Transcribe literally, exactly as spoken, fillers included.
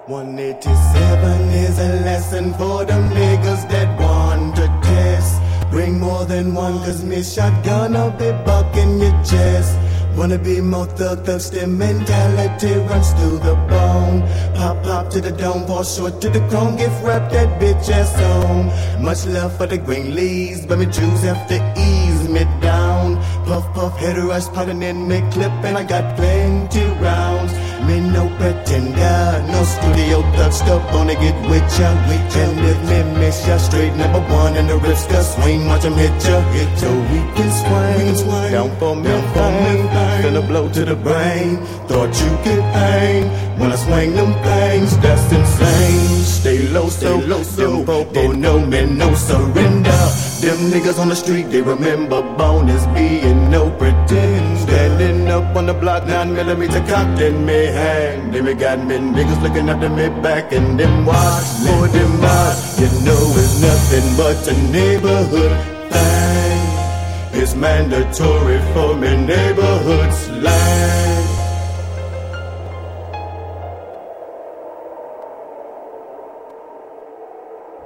one eighty-seven is a lesson for them niggas that want to test. Bring more than one, cause me shotgun will be bucking your chest. Wanna be more thug, thug, still mentality runs through the bone. Pop, pop to the dome, fall short to the chrome, gift wrap that bitch ass on. Much love for the green leaves, but me Jews have to ease me down. Puff, puff, head rush, pounding in me clip, and I got plenty rounds. Me no pretender, no studio thug stuff, wanna get with ya. And if me miss ya, straight number one in the ripster swing, watch him hit ya. So we can swing, down for me, for me. Finna blow to the brain. Thought you could aim when I swing them things. That's insane. Stay low, so low, so popo, no man, no surrender. Them niggas on the street, they remember bonus being no pretend. Standing up on the block, nine millimeter cocked in me hand. They got me niggas looking after me back and them watch for them eyes. You know it's nothing but a neighborhood thing. It's mandatory for me neighborhoods.